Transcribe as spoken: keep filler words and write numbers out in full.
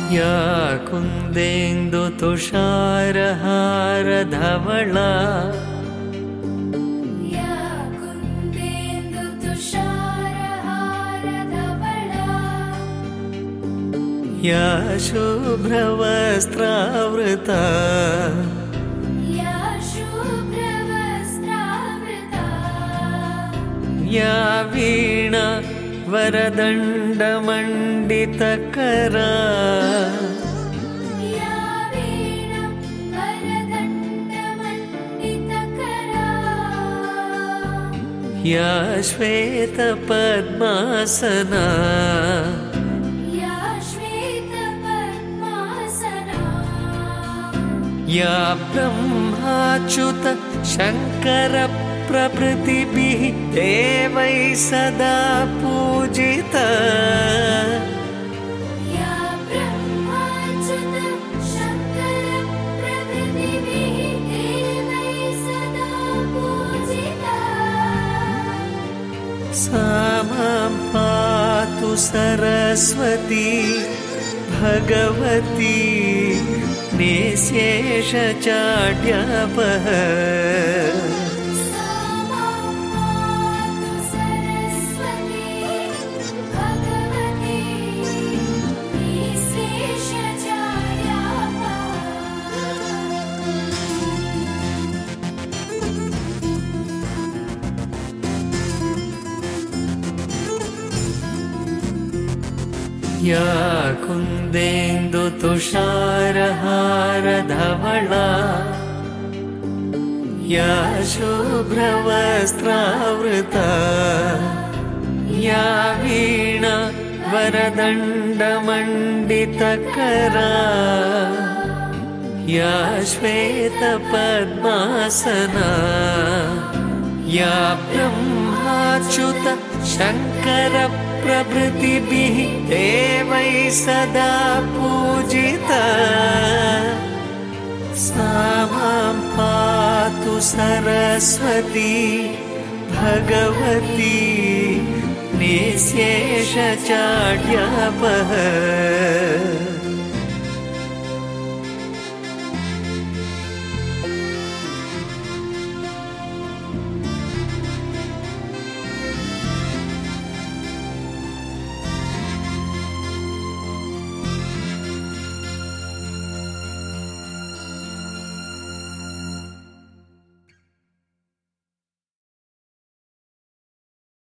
या कुन्देन्दुतुषारहारधवला या शुभ्रवस्त्रावृता या वीणा वरदण्डमण्डितकरा या श्वेतपद्मासना या ब्रह्माच्युत शङ्कर प्रभृतिभिः देवैः सदा पूजिता या ब्रह्माच्युत शङ्कर प्रभृतिभिः देवैः सदा पूजिता सा मां पातु सरस्वती भगवती निःशेषचाढ्यापः या कुन्देन्दुतुषारहारधवला या शुभ्रवस्त्रावृता या वीणा वरदण्डमण्डितकरा या श्वेतपद्मासना या ब्रह्माच्युत शङ्कर प्रभृतिभिः देवैः सदा पूजिता सा मां पातु सरस्वती भगवती निःशेषचाढ्यापः।